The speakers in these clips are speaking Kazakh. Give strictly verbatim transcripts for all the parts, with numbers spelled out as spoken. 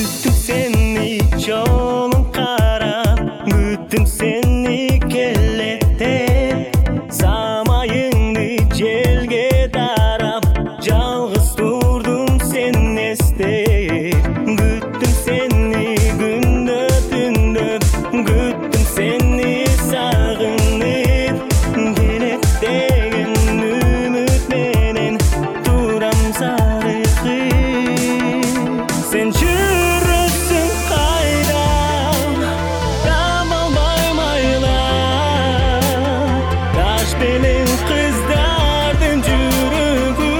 Күттім сені жолын қарап, күттім сені келеттен, самайыңды желге тарап, жалғыз тұрдым сен естеп. Күттім сені күнді түнді, күттім сені сағынып, келет деген үмітменен тұрам зарықып. Sen жүрісің қайда, табалмай майла, таш белең қыздардың жүрегі.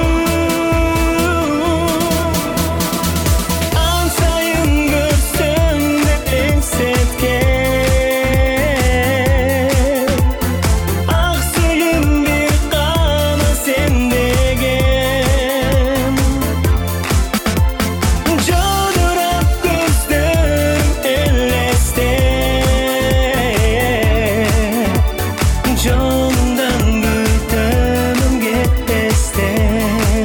Аң сайын көрсем де еңсеткен, ақ сүйім бір қана сен деген. Жадырап көздерім елестен, жолыңдан күтімім кетпестен.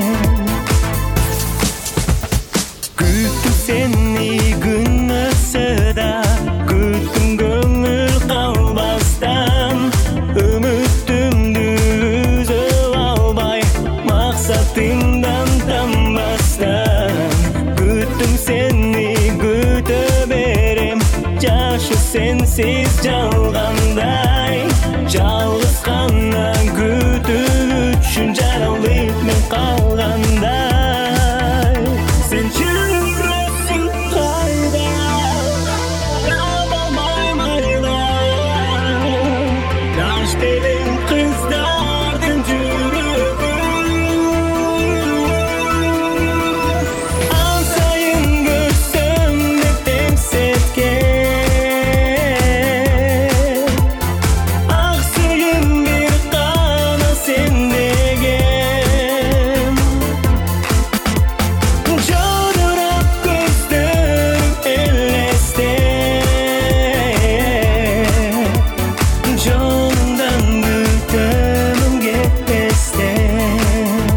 Күттім сені күн өтсе да, күттім көңіл қалбастан, үмітімді үзіп албай, мақсатымдан танбастан. Күттім сені күте берем, жашы сенсіз жалғандай, жалғыз қана күтіп үшін жаралып мен қалғандай. Сен жүресің қайда, табалмай майла, таш белең қыздардың жүрегі. Аң сайын көрсем де еңсеткен, ақ сүйім бір қана сен деген. Жадырап көздерім елестен, жолыңдан күтімім кетпестен.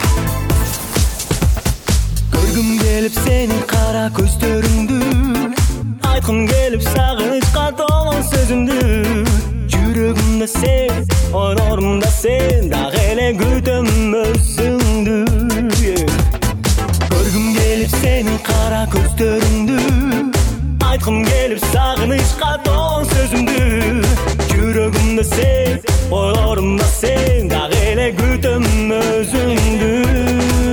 Көргім келіп сенің қара көздеріңді, айтқым келіп сағынышқа толған сөзімді. Жүрегімде сен, ойларымда сен, дағы еле күтем өзіңді. Көргім келіп сенің қара көздеріңді, айтқым келіп сағынышқа толған сөзімді. Жүрегімде сен, ойларымда сен, дағы еле күтем өзіңді.